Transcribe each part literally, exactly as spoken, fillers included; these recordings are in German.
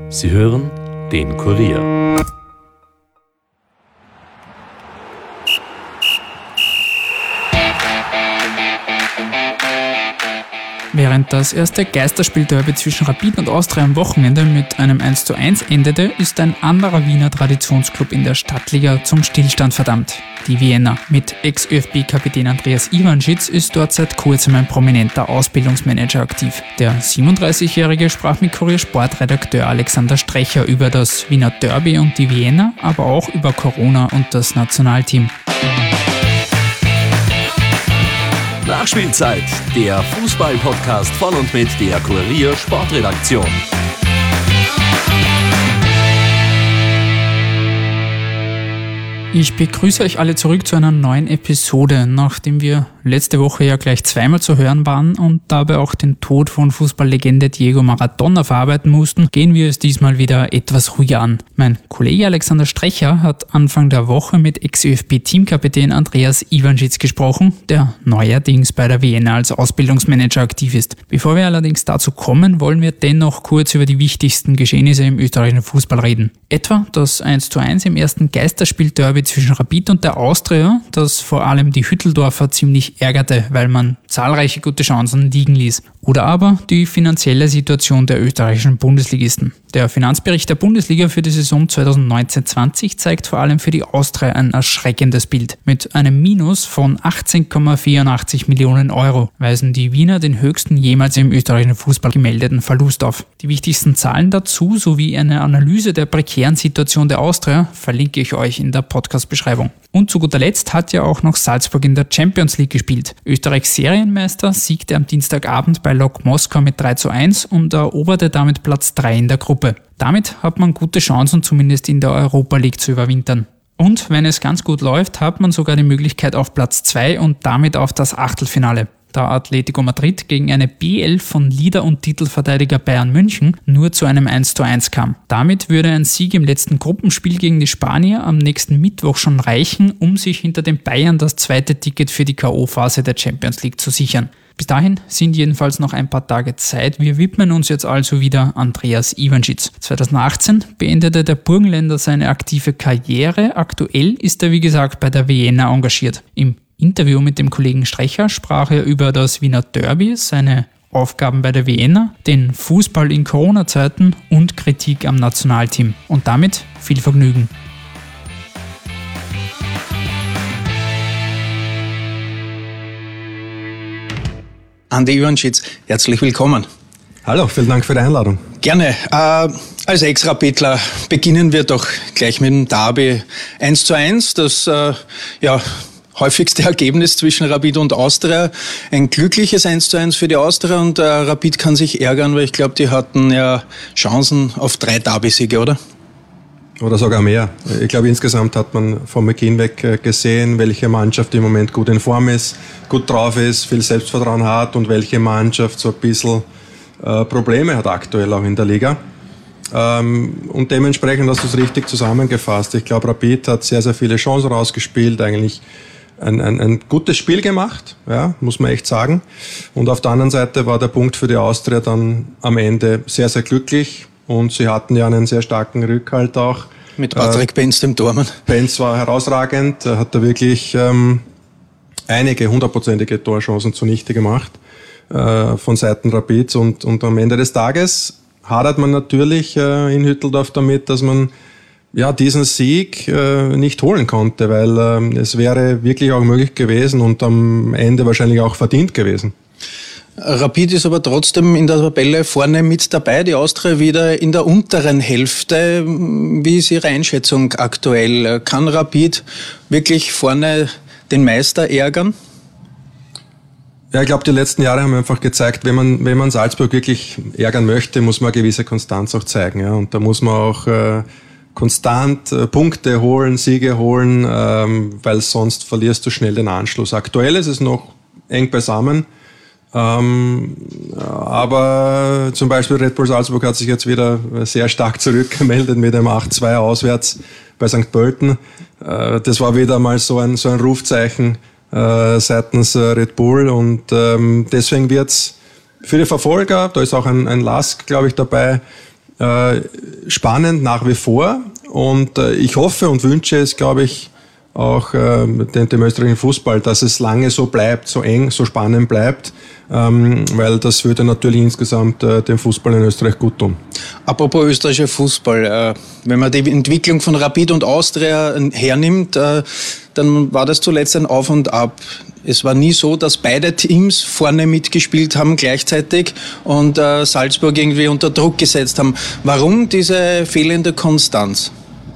Sie hören den Kurier. Während das erste Geisterspiel-Derby zwischen Rapid und Austria am Wochenende mit einem eins zu eins endete, ist ein anderer Wiener Traditionsclub in der Stadtliga zum Stillstand verdammt. Die Vienna. Mit Ex-ÖFB-Kapitän Andreas Ivanschitz ist dort seit kurzem ein prominenter Ausbildungsmanager aktiv. Der siebenunddreißigjährige sprach mit Kurier-Sportredakteur Alexander Strecher über das Wiener Derby und die Vienna, aber auch über Corona und das Nationalteam. Nachspielzeit, der Fußball-Podcast von und mit der Kurier Sportredaktion. Ich begrüße euch alle zurück zu einer neuen Episode, nachdem wir letzte Woche ja gleich zweimal zu hören waren und dabei auch den Tod von Fußballlegende Diego Maradona verarbeiten mussten, gehen wir es diesmal wieder etwas ruhiger an. Mein Kollege Alexander Strecher hat Anfang der Woche mit Ex-ÖFB-Teamkapitän Andreas Ivanschitz gesprochen, der neuerdings bei der Vienna als Ausbildungsmanager aktiv ist. Bevor wir allerdings dazu kommen, wollen wir dennoch kurz über die wichtigsten Geschehnisse im österreichischen Fußball reden. Etwa das eins zu eins im ersten Geisterspiel-Derby zwischen Rapid und der Austria, das vor allem die Hütteldorfer ziemlich ärgerte, weil man zahlreiche gute Chancen liegen ließ. Oder aber die finanzielle Situation der österreichischen Bundesligisten. Der Finanzbericht der Bundesliga für die Saison zweitausendneunzehn zwanzig zeigt vor allem für die Austria ein erschreckendes Bild. Mit einem Minus von achtzehn Komma vierundachtzig Millionen Euro weisen die Wiener den höchsten jemals im österreichischen Fußball gemeldeten Verlust auf. Die wichtigsten Zahlen dazu sowie eine Analyse der prekären Situation der Austria verlinke ich euch in der Podcast-Beschreibung. Und zu guter Letzt hat ja auch noch Salzburg in der Champions League gespielt. Österreichs Serienmeister siegte am Dienstagabend bei Lok Moskau mit drei zu eins und eroberte damit Platz drei in der Gruppe. Damit hat man gute Chancen, zumindest in der Europa League zu überwintern. Und wenn es ganz gut läuft, hat man sogar die Möglichkeit auf Platz zwei und damit auf das Achtelfinale. Da Atletico Madrid gegen eine B elf von Leader- und Titelverteidiger Bayern München nur zu einem eins zu eins kam. Damit würde ein Sieg im letzten Gruppenspiel gegen die Spanier am nächsten Mittwoch schon reichen, um sich hinter den Bayern das zweite Ticket für die K O-Phase der Champions League zu sichern. Bis dahin sind jedenfalls noch ein paar Tage Zeit. Wir widmen uns jetzt also wieder Andreas Ivanschitz. zweitausendachtzehn beendete der Burgenländer seine aktive Karriere. Aktuell ist er wie gesagt bei der Vienna engagiert. Im Interview mit dem Kollegen Strecher sprach er über das Wiener Derby, seine Aufgaben bei der Vienna, den Fußball in Corona-Zeiten und Kritik am Nationalteam. Und damit viel Vergnügen. Andi Ivanschitz, herzlich willkommen. Hallo, vielen Dank für die Einladung. Gerne. Äh, als Ex-Rapidler beginnen wir doch gleich mit dem Derby eins zu eins, das äh, ja häufigste Ergebnis zwischen Rapid und Austria. Ein glückliches eins zu eins für die Austria und äh, Rapid kann sich ärgern, weil ich glaube, die hatten ja Chancen auf drei Derby-Siege, oder? Oder sogar mehr. Ich glaube, insgesamt hat man vom Beginn weg gesehen, welche Mannschaft im Moment gut in Form ist, gut drauf ist, viel Selbstvertrauen hat und welche Mannschaft so ein bisschen äh, Probleme hat aktuell auch in der Liga. Ähm, und dementsprechend hast du es richtig zusammengefasst. Ich glaube, Rapid hat sehr, sehr viele Chancen rausgespielt, eigentlich Ein, ein, ein gutes Spiel gemacht, ja, muss man echt sagen. Und auf der anderen Seite war der Punkt für die Austria dann am Ende sehr, sehr glücklich. Und sie hatten ja einen sehr starken Rückhalt auch. Mit Patrick äh, Benz, dem Tormann. Benz war herausragend, er hat da wirklich ähm, einige hundertprozentige Torchancen zunichte gemacht äh, von Seiten Rapids. Und, und am Ende des Tages hadert man natürlich äh, in Hütteldorf damit, dass man ja, diesen Sieg äh, nicht holen konnte, weil äh, es wäre wirklich auch möglich gewesen und am Ende wahrscheinlich auch verdient gewesen. Rapid ist aber trotzdem in der Tabelle vorne mit dabei, die Austria wieder in der unteren Hälfte. Wie ist Ihre Einschätzung aktuell? Kann Rapid wirklich vorne den Meister ärgern? Ja, ich glaube, die letzten Jahre haben einfach gezeigt, wenn man, wenn man Salzburg wirklich ärgern möchte, muss man eine gewisse Konstanz auch zeigen. Ja? Und da muss man auch äh, konstant äh, Punkte holen, Siege holen, ähm, weil sonst verlierst du schnell den Anschluss. Aktuell ist es noch eng beisammen, ähm, aber zum Beispiel Red Bull Salzburg hat sich jetzt wieder sehr stark zurückgemeldet mit einem acht zwei auswärts bei Sankt Pölten. Äh, das war wieder mal so ein, so ein Rufzeichen äh, seitens äh, Red Bull und ähm, deswegen wird's für die Verfolger, da ist auch ein, ein Lask, glaube ich, dabei, Äh, spannend nach wie vor und äh, ich hoffe und wünsche es, glaube ich, auch äh, dem, dem österreichischen Fußball, dass es lange so bleibt, so eng, so spannend bleibt, ähm, weil das würde natürlich insgesamt äh, dem Fußball in Österreich gut tun. Apropos österreichischer Fußball, äh, wenn man die Entwicklung von Rapid und Austria hernimmt, äh, dann war das zuletzt ein Auf und Ab. Es war nie so, dass beide Teams vorne mitgespielt haben gleichzeitig und äh, Salzburg irgendwie unter Druck gesetzt haben. Warum diese fehlende Konstanz?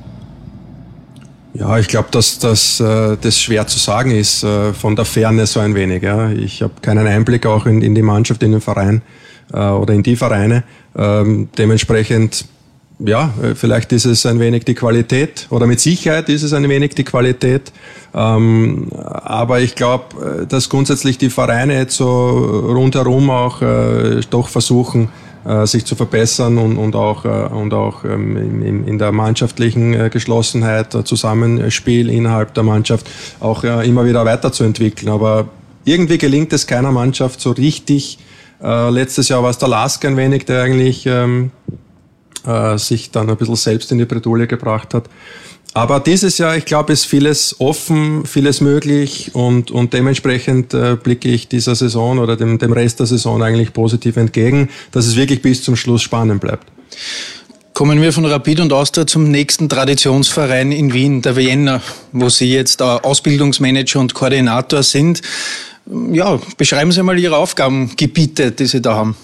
Ja, ich glaube, dass, dass äh, das schwer zu sagen ist, äh, von der Ferne so ein wenig. Ja. Ich habe keinen Einblick auch in, in die Mannschaft, in den Verein äh, oder in die Vereine. Ähm, dementsprechend, ja, vielleicht ist es ein wenig die Qualität oder mit Sicherheit ist es ein wenig die Qualität. Ähm, aber ich glaube, dass grundsätzlich die Vereine jetzt so rundherum auch äh, doch versuchen, äh, sich zu verbessern und, und auch, äh, und auch ähm, in, in der mannschaftlichen äh, Geschlossenheit, äh, Zusammenspiel innerhalb der Mannschaft auch äh, immer wieder weiterzuentwickeln. Aber irgendwie gelingt es keiner Mannschaft so richtig. Äh, letztes Jahr war es der Lask ein wenig, der eigentlich ähm, äh, sich dann ein bisschen selbst in die Bredouille gebracht hat. Aber dieses Jahr, ich glaube, ist vieles offen, vieles möglich und, und dementsprechend äh, blicke ich dieser Saison oder dem, dem Rest der Saison eigentlich positiv entgegen, dass es wirklich bis zum Schluss spannend bleibt. Kommen wir von Rapid und Austria zum nächsten Traditionsverein in Wien, der Vienna, wo Sie jetzt Ausbildungsmanager und Koordinator sind. Ja, beschreiben Sie mal Ihre Aufgabengebiete, die Sie da haben.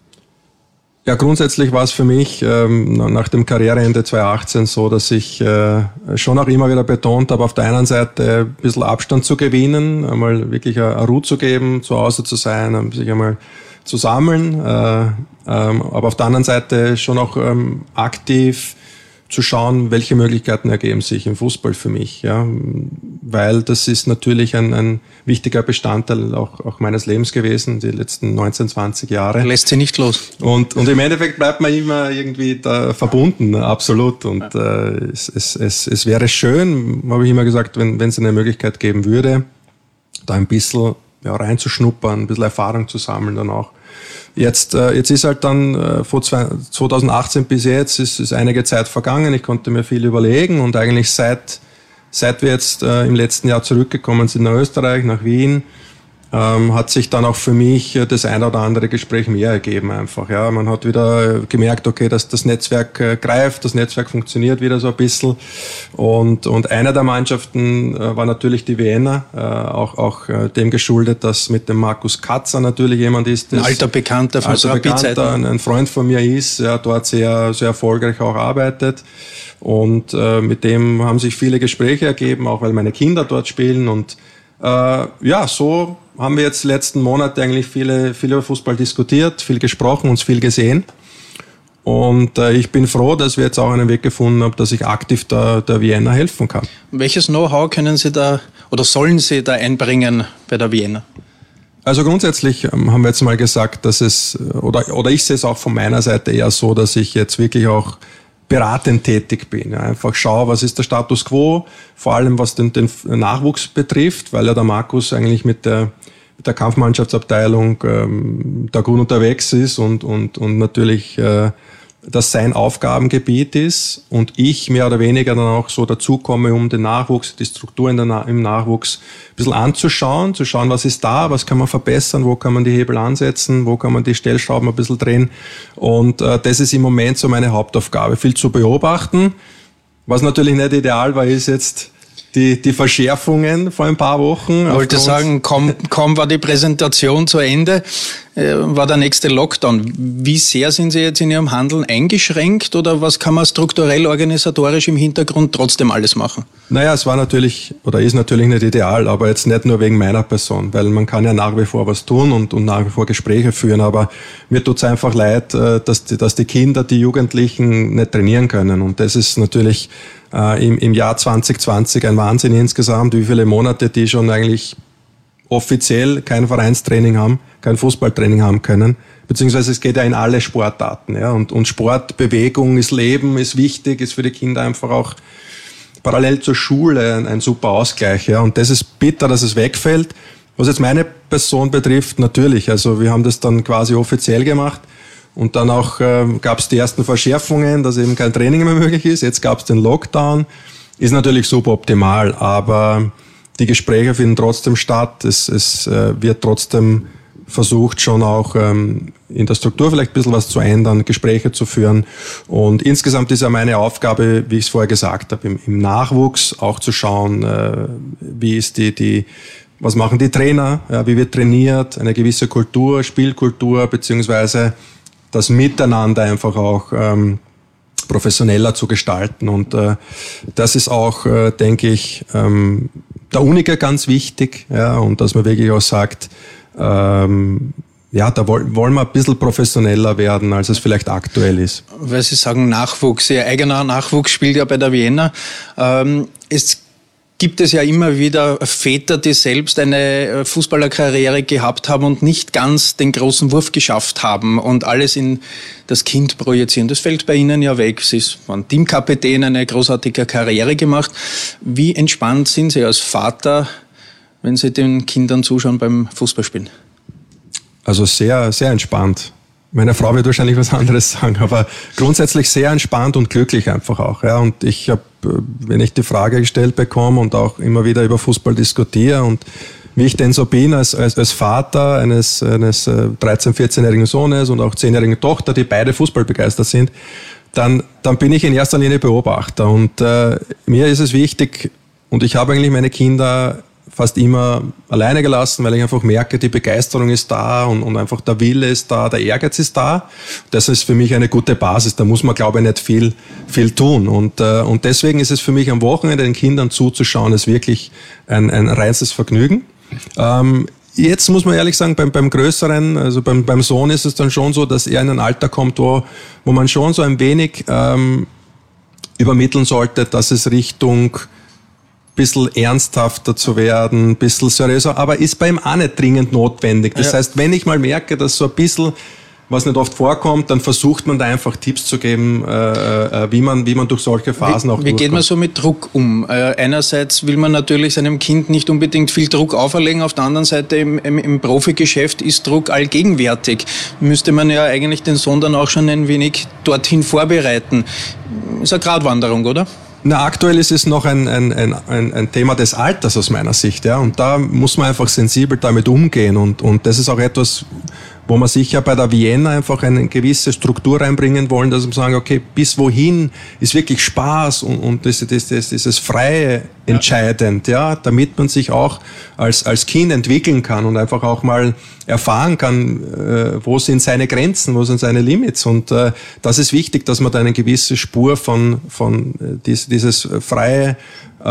Ja, grundsätzlich war es für mich ähm, nach dem Karriereende zweitausendachtzehn so, dass ich äh, schon auch immer wieder betont habe, auf der einen Seite ein bisschen Abstand zu gewinnen, einmal wirklich eine Ruhe zu geben, zu Hause zu sein, sich einmal zu sammeln, äh, ähm, aber auf der anderen Seite schon auch ähm, aktiv zu schauen, welche Möglichkeiten ergeben sich im Fußball für mich, ja, weil das ist natürlich ein, ein wichtiger Bestandteil auch, auch meines Lebens gewesen, die letzten neunzehn, zwanzig Jahre. Lässt sie nicht los. Und, und im Endeffekt bleibt man immer irgendwie da verbunden, absolut. Und äh, es, es, es, es wäre schön, habe ich immer gesagt, wenn wenn es eine Möglichkeit geben würde, da ein bisschen ja, reinzuschnuppern, ein bisschen Erfahrung zu sammeln dann auch. Jetzt, äh, jetzt ist halt dann äh, von zweitausendachtzehn bis jetzt ist, ist einige Zeit vergangen. Ich konnte mir viel überlegen und eigentlich seit, seit wir jetzt äh, im letzten Jahr zurückgekommen sind nach Österreich, nach Wien, ähm, hat sich dann auch für mich äh, das ein oder andere Gespräch mehr ergeben einfach. Ja, man hat wieder gemerkt, okay, dass das Netzwerk äh, greift, das Netzwerk funktioniert wieder so ein bisschen. Und, und eine der Mannschaften äh, war natürlich die Vienna, äh, auch, auch äh, dem geschuldet, dass mit dem Markus Katzer natürlich jemand ist, ein alter Bekannter von alter Bekannter, ein, ein Freund von mir ist, ja, dort sehr, sehr erfolgreich auch arbeitet. Und äh, mit dem haben sich viele Gespräche ergeben, auch weil meine Kinder dort spielen. Und äh, ja, so haben wir jetzt letzten Monate eigentlich viele, viel über Fußball diskutiert, viel gesprochen, uns viel gesehen. Und äh, ich bin froh, dass wir jetzt auch einen Weg gefunden haben, dass ich aktiv der, der Vienna helfen kann. Welches Know-how können Sie da oder sollen Sie da einbringen bei der Vienna? Also grundsätzlich ähm, haben wir jetzt mal gesagt, dass es, oder, oder ich sehe es auch von meiner Seite eher so, dass ich jetzt wirklich auch beratend tätig bin. Ja, einfach schaue, was ist der Status quo, vor allem was den, den Nachwuchs betrifft, weil ja der Markus eigentlich mit der, mit der Kampfmannschaftsabteilung ähm, da gut unterwegs ist und, und, und natürlich äh, das sein Aufgabengebiet ist und ich mehr oder weniger dann auch so dazukomme, um den Nachwuchs, die Strukturen im Nachwuchs ein bisschen anzuschauen, zu schauen, was ist da, was kann man verbessern, wo kann man die Hebel ansetzen, wo kann man die Stellschrauben ein bisschen drehen. Und äh, das ist im Moment so meine Hauptaufgabe, viel zu beobachten. Was natürlich nicht ideal war, ist jetzt die, die Verschärfungen vor ein paar Wochen. Ich wollte sagen, kaum, kaum war die Präsentation zu Ende, äh, war der nächste Lockdown. Wie sehr sind Sie jetzt in Ihrem Handeln eingeschränkt oder was kann man strukturell, organisatorisch im Hintergrund trotzdem alles machen? Naja, es war natürlich oder ist natürlich nicht ideal, aber jetzt nicht nur wegen meiner Person, weil man kann ja nach wie vor was tun und, und nach wie vor Gespräche führen, aber mir tut's einfach leid, dass die, dass die Kinder, die Jugendlichen nicht trainieren können und das ist natürlich äh, im, im Jahr zwanzig zwanzig ein Wahnsinn insgesamt, wie viele Monate die schon eigentlich offiziell kein Vereinstraining haben, kein Fußballtraining haben können, beziehungsweise es geht ja in alle Sportarten, ja, und, und Sport, Bewegung ist Leben, ist wichtig, ist für die Kinder einfach auch parallel zur Schule ein, ein super Ausgleich, ja, und das ist bitter, dass es wegfällt. Was jetzt meine Person betrifft, natürlich, also wir haben das dann quasi offiziell gemacht Und dann auch äh, gab es die ersten Verschärfungen, dass eben kein Training mehr möglich ist. Jetzt gab es den Lockdown. Ist natürlich super optimal, aber die Gespräche finden trotzdem statt. Es, es äh, wird trotzdem versucht, schon auch ähm, in der Struktur vielleicht ein bisschen was zu ändern, Gespräche zu führen. Und insgesamt ist ja meine Aufgabe, wie ich es vorher gesagt habe, im, im Nachwuchs auch zu schauen, äh, wie ist die, die, was machen die Trainer, ja, wie wird trainiert, eine gewisse Kultur, Spielkultur, beziehungsweise das Miteinander einfach auch ähm, professioneller zu gestalten. Und äh, das ist auch, äh, denke ich, ähm, der Uniker ganz wichtig, ja, und dass man wirklich auch sagt, ähm, ja, da wollen wir ein bisschen professioneller werden, als es vielleicht aktuell ist. Weil Sie sagen Nachwuchs, Ihr eigener Nachwuchs spielt ja bei der Vienna. Ähm, es gibt es ja immer wieder Väter, die selbst eine Fußballerkarriere gehabt haben und nicht ganz den großen Wurf geschafft haben und alles in das Kind projizieren. Das fällt bei Ihnen ja weg. Sie waren Teamkapitän, eine großartige Karriere gemacht. Wie entspannt sind Sie als Vater, wenn Sie den Kindern zuschauen beim Fußballspielen? Also sehr, sehr entspannt. Meine Frau wird wahrscheinlich was anderes sagen, aber grundsätzlich sehr entspannt und glücklich einfach auch. Ja. Und ich habe, wenn ich die Frage gestellt bekomme und auch immer wieder über Fußball diskutiere und wie ich denn so bin als, als, als Vater eines, eines dreizehn-, vierzehnjährigen Sohnes und auch zehnjährigen Tochter, die beide Fußball begeistert sind, dann, dann bin ich in erster Linie Beobachter. Und äh, mir ist es wichtig, und ich habe eigentlich meine Kinder fast immer alleine gelassen, weil ich einfach merke, die Begeisterung ist da und, und einfach der Wille ist da, der Ehrgeiz ist da. Das ist für mich eine gute Basis. Da muss man, glaube ich, nicht viel, viel tun. Und, äh, und deswegen ist es für mich am Wochenende den Kindern zuzuschauen, ist wirklich ein, ein reines Vergnügen. Ähm, jetzt muss man ehrlich sagen, beim, beim Größeren, also beim, beim Sohn ist es dann schon so, dass er in ein Alter kommt, wo, wo man schon so ein wenig ähm, übermitteln sollte, dass es Richtung bisschen ernsthafter zu werden, ein bisschen seriöser, aber ist bei ihm auch nicht dringend notwendig. Das ja. heißt, wenn ich mal merke, dass so ein bisschen, was nicht oft vorkommt, dann versucht man da einfach Tipps zu geben, äh, wie man, wie man durch solche Phasen wie, auch Wie geht man so mit Druck um? Äh, einerseits will man natürlich seinem Kind nicht unbedingt viel Druck auferlegen, auf der anderen Seite im, im, im Profigeschäft ist Druck allgegenwärtig. Müsste man ja eigentlich den Sohn dann auch schon ein wenig dorthin vorbereiten. Ist eine Gratwanderung, oder? Na, aktuell ist es noch ein, ein, ein, ein Thema des Alters aus meiner Sicht, ja. Und da muss man einfach sensibel damit umgehen. Und, und das ist auch etwas, wo man sicher bei der Vienna einfach eine gewisse Struktur reinbringen wollen, dass man sagen, okay, bis wohin ist wirklich Spaß und, und das, das, das, dieses Freie entscheidend, ja, damit man sich auch als, als Kind entwickeln kann und einfach auch mal erfahren kann, äh, wo sind seine Grenzen, wo sind seine Limits. Und äh, das ist wichtig, dass man da eine gewisse Spur von, von äh, dies, dieses Freie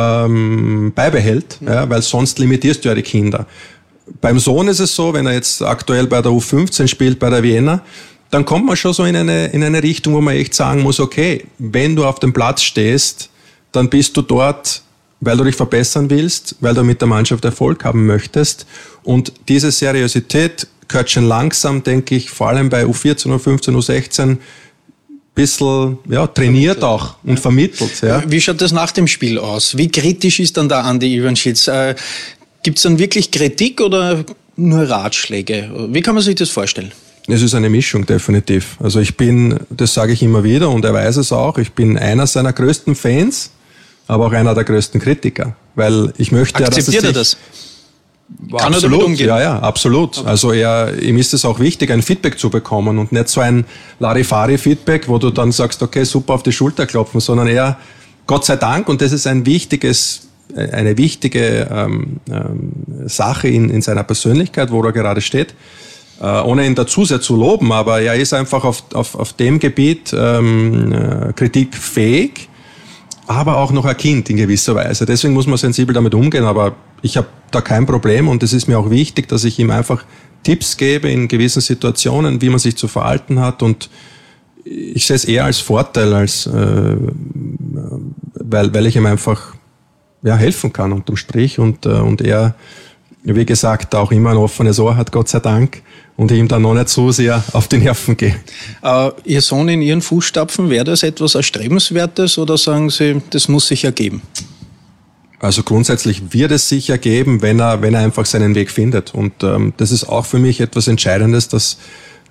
ähm, beibehält, mhm. ja, weil sonst limitierst du ja die Kinder. Beim Sohn ist es so, wenn er jetzt aktuell bei der U fünfzehn spielt, bei der Vienna, dann kommt man schon so in eine, in eine Richtung, wo man echt sagen muss, okay, wenn du auf dem Platz stehst, dann bist du dort, weil du dich verbessern willst, weil du mit der Mannschaft Erfolg haben möchtest. Und diese Seriosität gehört schon langsam, denke ich, vor allem bei U vierzehn, U fünfzehn, U sechzehn, bisschen ja, trainiert auch und vermittelt. Ja. Wie schaut das nach dem Spiel aus? Wie kritisch ist dann der Andi Ivanschitz? Äh, Gibt es dann wirklich Kritik oder nur Ratschläge? Wie kann man sich das vorstellen? Es ist eine Mischung, definitiv. Also ich bin, das sage ich immer wieder und er weiß es auch, ich bin einer seiner größten Fans, aber auch einer der größten Kritiker. Weil ich möchte ja, dass es sich... Akzeptiert er das? Kann absolut, er damit umgehen? Ja, ja, absolut. Okay. Also er, ihm ist es auch wichtig, ein Feedback zu bekommen und nicht so ein Larifari-Feedback, wo du dann sagst, okay, super auf die Schulter klopfen, sondern eher, Gott sei Dank, und das ist ein wichtiges eine wichtige ähm, ähm, Sache in, in seiner Persönlichkeit, wo er gerade steht, äh, ohne ihn dazu sehr zu loben, aber er ist einfach auf, auf, auf dem Gebiet ähm, äh, kritikfähig, aber auch noch ein Kind in gewisser Weise. Deswegen muss man sensibel damit umgehen, aber ich habe da kein Problem und es ist mir auch wichtig, dass ich ihm einfach Tipps gebe in gewissen Situationen, wie man sich zu verhalten hat und ich sehe es eher als Vorteil, als äh, weil, weil ich ihm einfach ja, helfen kann unterm Strich und, äh, und er, wie gesagt, auch immer ein offenes Ohr hat, Gott sei Dank, und ihm dann noch nicht so sehr auf die Nerven geht. Äh, Ihr Sohn in Ihren Fußstapfen, wäre das etwas Erstrebenswertes oder sagen Sie, das muss sich ergeben? Also grundsätzlich wird es sich ergeben, wenn er, wenn er einfach seinen Weg findet. Und ähm, das ist auch für mich etwas Entscheidendes, dass,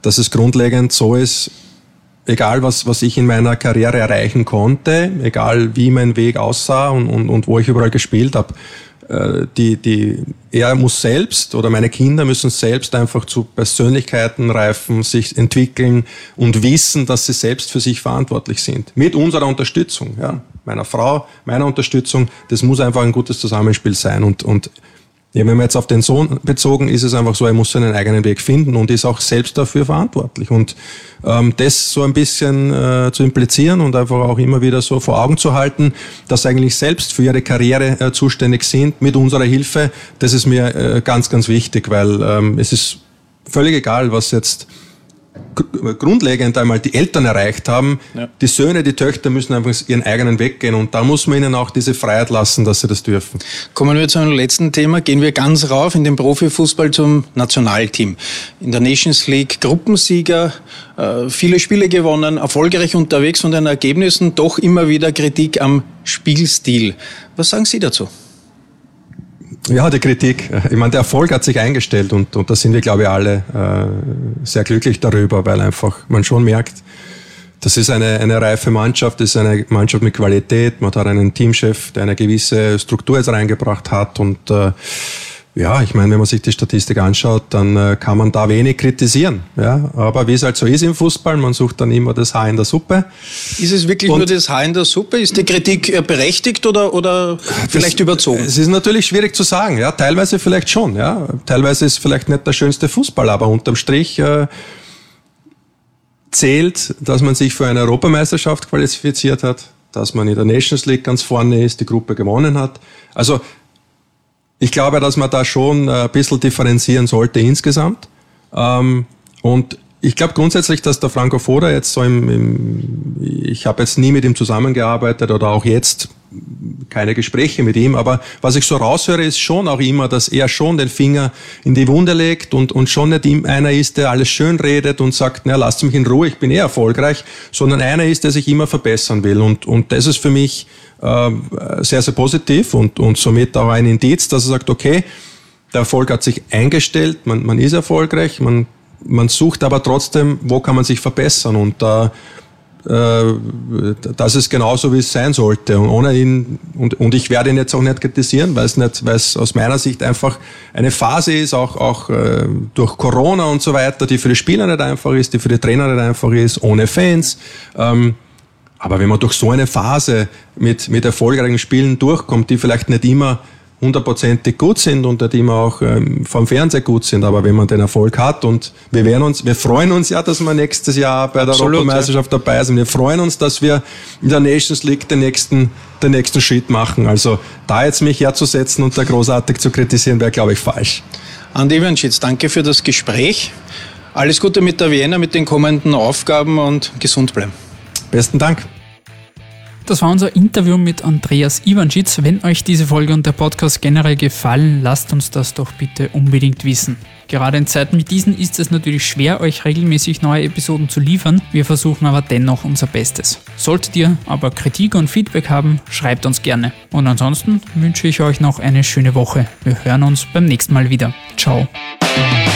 dass es grundlegend so ist, egal was, was ich in meiner Karriere erreichen konnte, egal wie mein Weg aussah und, und, und wo ich überall gespielt habe, die, die, er muss selbst oder meine Kinder müssen selbst einfach zu Persönlichkeiten reifen, sich entwickeln und wissen, dass sie selbst für sich verantwortlich sind. Mit unserer Unterstützung, ja, meiner Frau, meiner Unterstützung. Das muss einfach ein gutes Zusammenspiel sein. Und, und ja, wenn man jetzt auf den Sohn bezogen, ist es einfach so, er muss seinen eigenen Weg finden und ist auch selbst dafür verantwortlich. Und ähm, das so ein bisschen äh, zu implizieren und einfach auch immer wieder so vor Augen zu halten, dass sie eigentlich selbst für ihre Karriere äh, zuständig sind, mit unserer Hilfe, das ist mir äh, ganz, ganz wichtig, weil ähm, es ist völlig egal, was jetzt grundlegend einmal die Eltern erreicht haben. Ja. Die Söhne, die Töchter müssen einfach ihren eigenen Weg gehen und da muss man ihnen auch diese Freiheit lassen, dass sie das dürfen. Kommen wir zu einem letzten Thema. Gehen wir ganz rauf in den Profifußball zum Nationalteam. In der Nations League Gruppensieger, äh, viele Spiele gewonnen, erfolgreich unterwegs von den Ergebnissen, doch immer wieder Kritik am Spielstil. Was sagen Sie dazu? Ja, die Kritik. Ich meine, der Erfolg hat sich eingestellt und, und da sind wir, glaube ich, alle äh, sehr glücklich darüber, weil einfach man schon merkt, das ist eine, eine reife Mannschaft, das ist eine Mannschaft mit Qualität, man hat einen Teamchef, der eine gewisse Struktur jetzt reingebracht hat und äh, ja, ich meine, wenn man sich die Statistik anschaut, dann äh, kann man da wenig kritisieren. Ja, aber wie es halt so ist im Fußball, man sucht dann immer das Haar in der Suppe. Ist es wirklich und nur das Haar in der Suppe? Ist die Kritik äh, berechtigt oder, oder vielleicht das, überzogen? Es ist natürlich schwierig zu sagen. Ja, teilweise vielleicht schon. Ja, teilweise ist vielleicht nicht der schönste Fußball, aber unterm Strich äh, zählt, dass man sich für eine Europameisterschaft qualifiziert hat, dass man in der Nations League ganz vorne ist, die Gruppe gewonnen hat. Also ich glaube, dass man da schon ein bisschen differenzieren sollte insgesamt. Und ich glaube grundsätzlich, dass der Franco Foda jetzt so im, im ich habe jetzt nie mit ihm zusammengearbeitet oder auch jetzt keine Gespräche mit ihm, aber was ich so raushöre, ist schon auch immer, dass er schon den Finger in die Wunde legt und, und schon nicht einer ist, der alles schön redet und sagt, na, lasst mich in Ruhe, ich bin eh erfolgreich, sondern einer ist, der sich immer verbessern will und, und das ist für mich äh, sehr, sehr positiv und, und somit auch ein Indiz, dass er sagt, okay, der Erfolg hat sich eingestellt, man, man ist erfolgreich, man, man sucht aber trotzdem, wo kann man sich verbessern und da äh, das ist genauso, wie es sein sollte. Und ohne ihn, und, und ich werde ihn jetzt auch nicht kritisieren, weil es nicht, weil es aus meiner Sicht einfach eine Phase ist, auch, auch äh, durch Corona und so weiter, die für die Spieler nicht einfach ist, die für die Trainer nicht einfach ist, ohne Fans. Ähm, aber wenn man durch so eine Phase mit, mit erfolgreichen Spielen durchkommt, die vielleicht nicht immer hundertprozentig gut sind und die immer auch ähm, vom Fernseher gut sind, aber wenn man den Erfolg hat und wir werden uns, wir freuen uns ja, dass wir nächstes Jahr bei der Absolut, Europameisterschaft ja. dabei sind. Wir freuen uns, dass wir in der Nations League den nächsten, den nächsten Schritt machen. Also da jetzt mich herzusetzen und da großartig zu kritisieren, wäre, glaube ich, falsch. Andi Ivanschitz, danke für das Gespräch. Alles Gute mit der Vienna, mit den kommenden Aufgaben und gesund bleiben. Besten Dank. Das war unser Interview mit Andreas Ivanschitz. Wenn euch diese Folge und der Podcast generell gefallen, lasst uns das doch bitte unbedingt wissen. Gerade in Zeiten wie diesen ist es natürlich schwer, euch regelmäßig neue Episoden zu liefern. Wir versuchen aber dennoch unser Bestes. Solltet ihr aber Kritik und Feedback haben, schreibt uns gerne. Und ansonsten wünsche ich euch noch eine schöne Woche. Wir hören uns beim nächsten Mal wieder. Ciao.